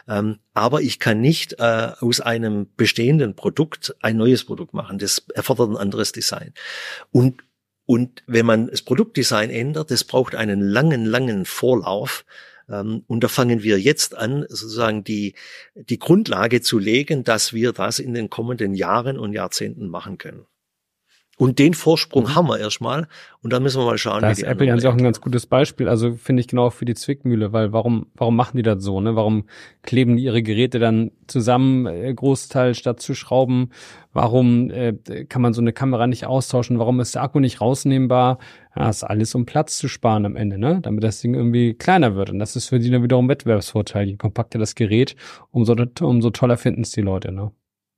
Aber ich kann nicht aus einem bestehenden Produkt ein neues Produkt machen. Das erfordert ein anderes Design. Und wenn man das Produktdesign ändert, das braucht einen langen Vorlauf. Und da fangen wir jetzt an, sozusagen die Grundlage zu legen, dass wir das in den kommenden Jahren und Jahrzehnten machen können. Und den Vorsprung haben wir erstmal, und dann müssen wir mal schauen, da ist Apple ja auch ein ganz gutes Beispiel, also finde ich genau für die Zwickmühle, weil warum machen die das so, ne? Warum kleben die ihre Geräte dann zusammen, Großteil statt zu schrauben? Warum kann man so eine Kamera nicht austauschen? Warum ist der Akku nicht rausnehmbar? Ja, ist alles, um Platz zu sparen am Ende, ne? Damit das Ding irgendwie kleiner wird, und das ist für die dann wiederum Wettbewerbsvorteil. Je kompakter das Gerät, umso toller finden es die Leute, ne?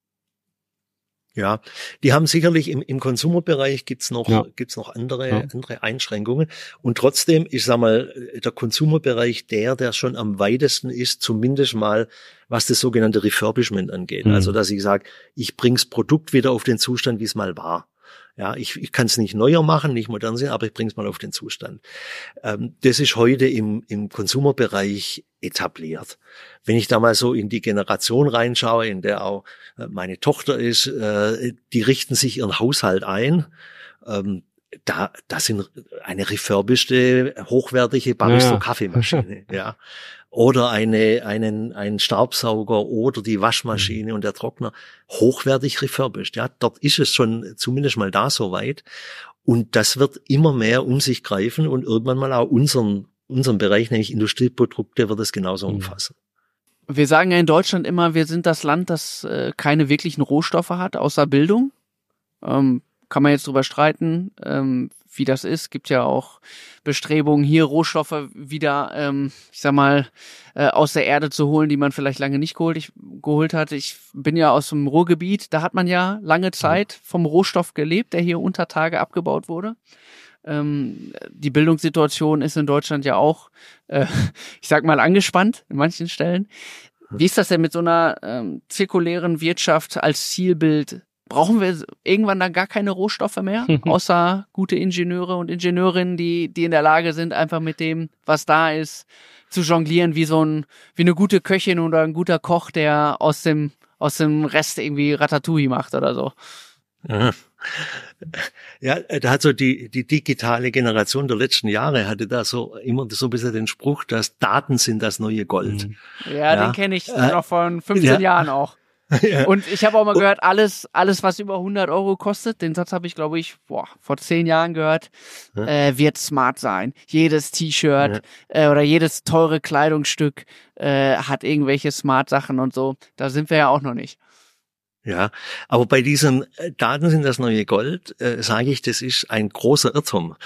Ja, die haben sicherlich im Consumer-Bereich gibt's noch andere Einschränkungen. Und trotzdem, ich sag mal, der Consumer-Bereich, der schon am weitesten ist, zumindest mal, was das sogenannte Refurbishment angeht. Also, dass ich sage, ich bring's Produkt wieder auf den Zustand, wie es mal war. Ja, ich kann es nicht neuer machen, nicht modernisieren, aber ich bringe es mal auf den Zustand. Das ist heute im Consumer-Bereich etabliert. Wenn ich da mal so in die Generation reinschaue, in der auch meine Tochter ist, die richten sich ihren Haushalt ein. Da sind eine refurbischte, hochwertige Barista-Kaffeemaschine, ja. Oder einen Staubsauger oder die Waschmaschine und der Trockner hochwertig refurbished, ja. Dort ist es schon zumindest mal da so weit. Und das wird immer mehr um sich greifen und irgendwann mal auch unseren Bereich, nämlich Industrieprodukte, wird es genauso umfassen. Wir sagen ja in Deutschland immer, wir sind das Land, das keine wirklichen Rohstoffe hat, außer Bildung. Kann man jetzt drüber streiten, wie das ist. Gibt ja auch Bestrebungen, hier Rohstoffe wieder, aus der Erde zu holen, die man vielleicht lange nicht geholt hat. Ich bin ja aus dem Ruhrgebiet, da hat man ja lange Zeit vom Rohstoff gelebt, der hier unter Tage abgebaut wurde. Die Bildungssituation ist in Deutschland ja auch, angespannt in manchen Stellen. Wie ist das denn mit so einer zirkulären Wirtschaft als Zielbild? Brauchen wir irgendwann dann gar keine Rohstoffe mehr, außer gute Ingenieure und Ingenieurinnen, die in der Lage sind, einfach mit dem, was da ist, zu jonglieren, wie eine gute Köchin oder ein guter Koch, der aus dem Rest irgendwie Ratatouille macht oder so. Ja, da hat so die digitale Generation der letzten Jahre hatte da so immer so ein bisschen den Spruch, dass Daten sind das neue Gold. Ja, den kenne ich noch von 15 Jahren auch. Ja. Und ich habe auch mal gehört, alles, was über 100 Euro kostet, den Satz habe ich, glaube ich, vor 10 Jahren gehört, wird smart sein. Jedes T-Shirt oder jedes teure Kleidungsstück hat irgendwelche Smart-Sachen und so. Da sind wir ja auch noch nicht. Ja, aber bei diesen Daten sind das neue Gold, sage ich, das ist ein großer Irrtum.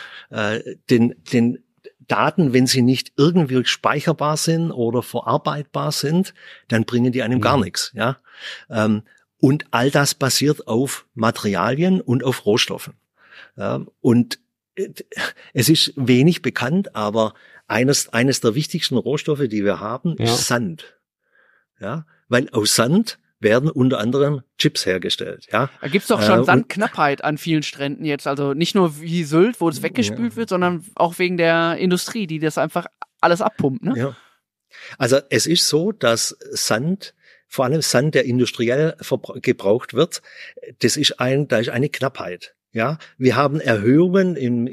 Den Daten, wenn sie nicht irgendwie speicherbar sind oder verarbeitbar sind, dann bringen die einem gar nichts, ja. Und all das basiert auf Materialien und auf Rohstoffen. Und es ist wenig bekannt, aber eines der wichtigsten Rohstoffe, die wir haben, ist Sand. Ja, weil aus Sand werden unter anderem Chips hergestellt. Ja, da gibt's doch schon Sandknappheit an vielen Stränden jetzt. Also nicht nur wie Sylt, wo es weggespült wird, sondern auch wegen der Industrie, die das einfach alles abpumpt. Ne? Ja. Also es ist so, dass Sand, vor allem Sand, der industriell gebraucht wird, da ist eine Knappheit. Ja, wir haben Erhöhungen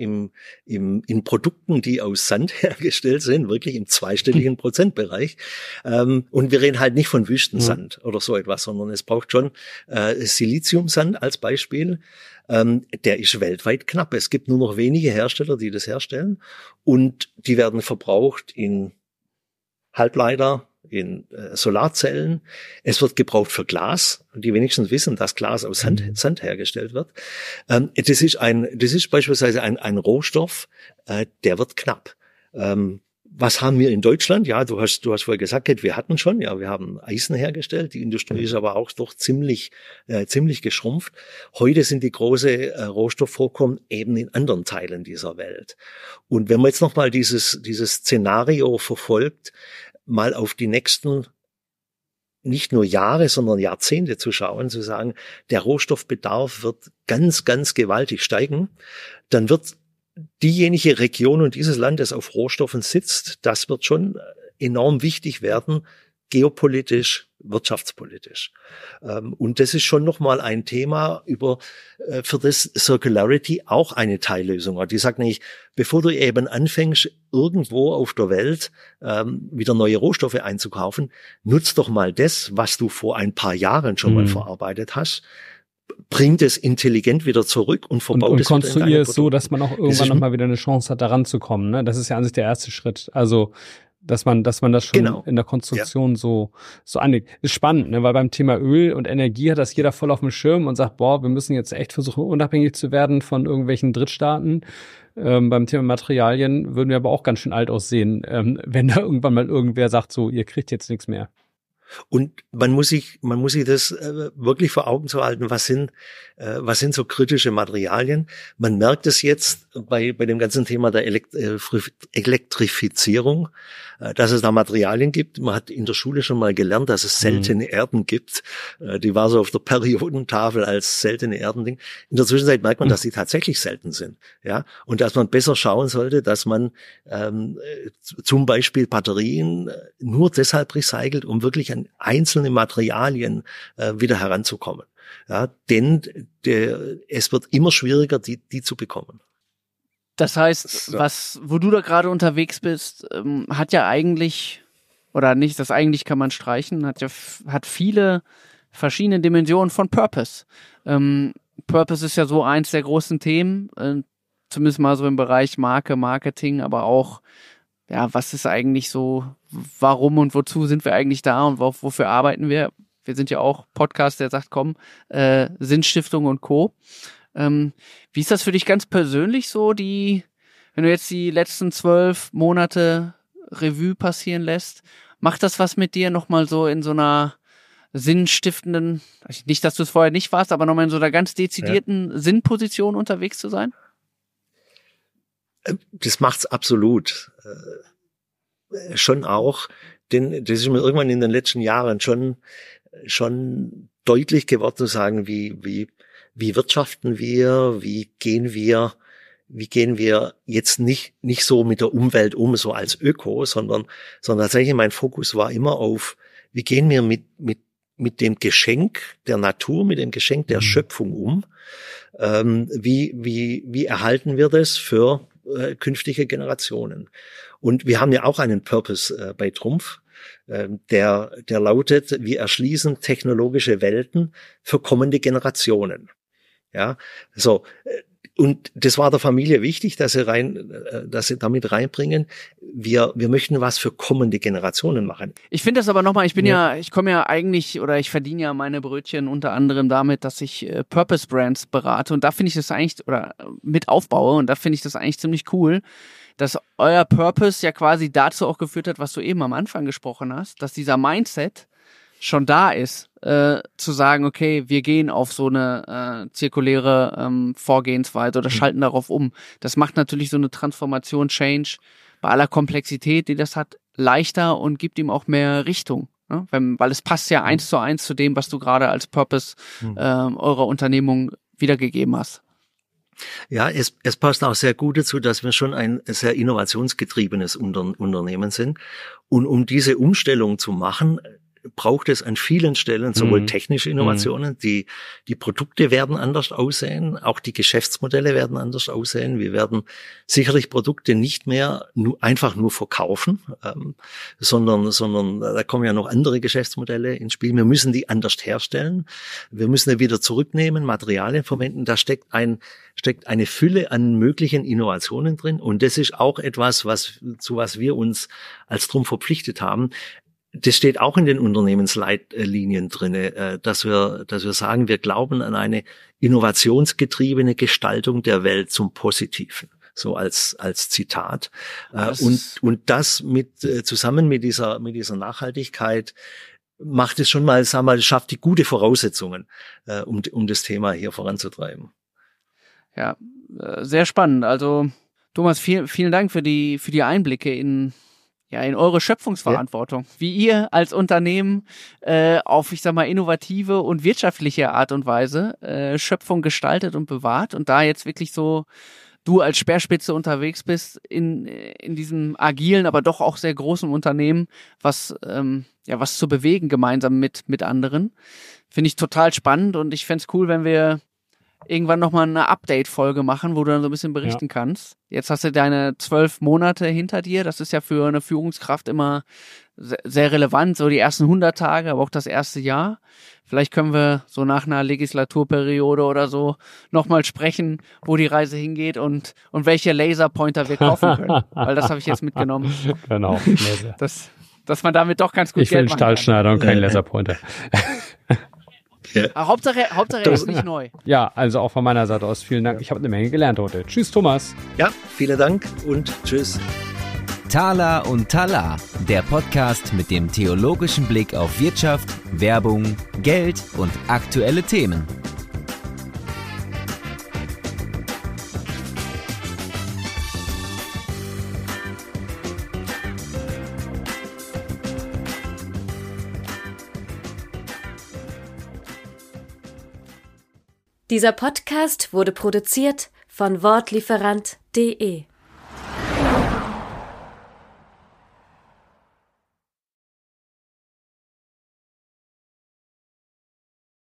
in Produkten, die aus Sand hergestellt sind, wirklich im zweistelligen Prozentbereich. Und wir reden halt nicht von Wüstensand oder so etwas, sondern es braucht schon Siliziumsand als Beispiel. Der ist weltweit knapp. Es gibt nur noch wenige Hersteller, die das herstellen. Und die werden verbraucht in Halbleiter, in Solarzellen. Es wird gebraucht für Glas. Die wenigsten wissen, dass Glas aus Sand hergestellt wird. Das ist beispielsweise ein Rohstoff, der wird knapp. Was haben wir in Deutschland? Ja, du hast vorher gesagt, wir haben Eisen hergestellt. Die Industrie ist aber auch doch ziemlich geschrumpft. Heute sind die große Rohstoffvorkommen eben in anderen Teilen dieser Welt. Und wenn man jetzt nochmal dieses Szenario verfolgt, mal auf die nächsten nicht nur Jahre, sondern Jahrzehnte zu schauen, zu sagen, der Rohstoffbedarf wird ganz, ganz gewaltig steigen, dann wird diejenige Region und dieses Land, das auf Rohstoffen sitzt, das wird schon enorm wichtig werden, geopolitisch, wirtschaftspolitisch. Und das ist schon nochmal ein Thema für das Circularity auch eine Teillösung hat. Die sagt nämlich, bevor du eben anfängst, irgendwo auf der Welt wieder neue Rohstoffe einzukaufen, nutz doch mal das, was du vor ein paar Jahren schon mal verarbeitet hast, bringt es intelligent wieder zurück und verbaut es wieder in deine Produkte. Und konstruiere es so, dass man auch irgendwann nochmal wieder eine Chance hat, da ranzukommen. Ne? Das ist ja an sich der erste Schritt. Also dass man das schon in der Konstruktion so anlegt. Ist spannend, ne? Weil beim Thema Öl und Energie hat das jeder voll auf dem Schirm und sagt, wir müssen jetzt echt versuchen, unabhängig zu werden von irgendwelchen Drittstaaten. Beim Thema Materialien würden wir aber auch ganz schön alt aussehen, wenn da irgendwann mal irgendwer sagt, so, ihr kriegt jetzt nichts mehr. Und man muss sich das wirklich vor Augen zu halten, was sind so kritische Materialien. Man merkt es jetzt bei dem ganzen Thema der Elektrifizierung, dass es da Materialien gibt. Man hat in der Schule schon mal gelernt, dass es seltene Erden gibt. Die war so auf der Periodentafel als seltene Erdending. In der Zwischenzeit merkt man, dass die tatsächlich selten sind. Ja, und dass man besser schauen sollte, dass man zum Beispiel Batterien nur deshalb recycelt, um wirklich an einzelne Materialien wieder heranzukommen. Ja, denn es wird immer schwieriger, die zu bekommen. Das heißt, wo du da gerade unterwegs bist, hat ja eigentlich, oder nicht, das eigentlich kann man streichen, hat viele verschiedene Dimensionen von Purpose. Purpose ist ja so eins der großen Themen, zumindest mal so im Bereich Marke, Marketing, aber auch, ja, was ist eigentlich so, warum und wozu sind wir eigentlich da und wofür arbeiten wir? Wir sind ja auch Podcast, der sagt, komm, Sinnstiftung und Co. Wie ist das für dich ganz persönlich so, wenn du jetzt die letzten 12 Monate Revue passieren lässt, macht das was mit dir nochmal so in so einer sinnstiftenden, nicht, dass du es vorher nicht warst, aber nochmal in so einer ganz dezidierten Sinnposition unterwegs zu sein? Das macht's absolut. Schon auch, denn das ist mir irgendwann in den letzten Jahren schon deutlich geworden zu sagen, wie wirtschaften wir, wie gehen wir jetzt nicht so mit der Umwelt um, so als Öko, sondern tatsächlich mein Fokus war immer auf, wie gehen wir mit dem Geschenk der Natur, mit dem Geschenk der Schöpfung um, wie erhalten wir das für künftige Generationen. Und wir haben ja auch einen Purpose bei Trumpf, der lautet, wir erschließen technologische Welten für kommende Generationen. Ja, so. Und das war der Familie wichtig, dass sie damit reinbringen. Wir möchten was für kommende Generationen machen. Ich finde das aber nochmal, ich komme ja eigentlich, oder ich verdiene ja meine Brötchen unter anderem damit, dass ich Purpose Brands berate, und da finde ich das eigentlich, oder mit aufbaue, und da finde ich das eigentlich ziemlich cool, dass euer Purpose ja quasi dazu auch geführt hat, was du eben am Anfang gesprochen hast, dass dieser Mindset schon da ist, zu sagen, okay, wir gehen auf so eine zirkuläre Vorgehensweise oder schalten darauf um. Das macht natürlich so eine Transformation, Change, bei aller Komplexität, die das hat, leichter und gibt ihm auch mehr Richtung. Ne? Weil es passt ja 1:1 zu dem, was du gerade als Purpose eurer Unternehmung wiedergegeben hast. Ja, es passt auch sehr gut dazu, dass wir schon ein sehr innovationsgetriebenes Unternehmen sind. Und um diese Umstellung zu machen, braucht es an vielen Stellen sowohl technische Innovationen, die Produkte werden anders aussehen, auch die Geschäftsmodelle werden anders aussehen. Wir werden sicherlich Produkte nicht mehr einfach nur verkaufen, sondern da kommen ja noch andere Geschäftsmodelle ins Spiel. Wir müssen die anders herstellen. Wir müssen die wieder zurücknehmen, Materialien verwenden. Da steckt eine Fülle an möglichen Innovationen drin. Und das ist auch etwas, zu was wir uns als Trumpf verpflichtet haben. Das steht auch in den Unternehmensleitlinien drinne, dass wir sagen, wir glauben an eine innovationsgetriebene Gestaltung der Welt zum Positiven, so als Zitat. Und das zusammen mit dieser Nachhaltigkeit macht es schon mal, sagen wir mal, schafft die gute Voraussetzungen, um das Thema hier voranzutreiben. Ja, sehr spannend. Also Thomas, vielen Dank für die Einblicke in eure Schöpfungsverantwortung, wie ihr als Unternehmen auf, ich sag mal, innovative und wirtschaftliche Art und Weise Schöpfung gestaltet und bewahrt, und da jetzt wirklich so du als Speerspitze unterwegs bist in diesem agilen, aber doch auch sehr großen Unternehmen, was zu bewegen gemeinsam mit anderen. Finde ich total spannend, und ich fände es cool, wenn wir irgendwann nochmal eine Update-Folge machen, wo du dann so ein bisschen berichten kannst. Jetzt hast du deine 12 Monate hinter dir. Das ist ja für eine Führungskraft immer sehr relevant, so die ersten 100 Tage, aber auch das erste Jahr. Vielleicht können wir so nach einer Legislaturperiode oder so nochmal sprechen, wo die Reise hingeht und welche Laserpointer wir kaufen können. Weil das habe ich jetzt mitgenommen. Genau. Dass man damit doch ganz gut Geld machen kann. Ich will einen Stahlschneider und keinen Laserpointer. Ja. Hauptsache er ist nicht neu. Ja, also auch von meiner Seite aus vielen Dank. Ich habe eine Menge gelernt heute. Tschüss, Thomas. Ja, vielen Dank und tschüss. Tala und Tala, der Podcast mit dem theologischen Blick auf Wirtschaft, Werbung, Geld und aktuelle Themen. Dieser Podcast wurde produziert von Wortlieferant.de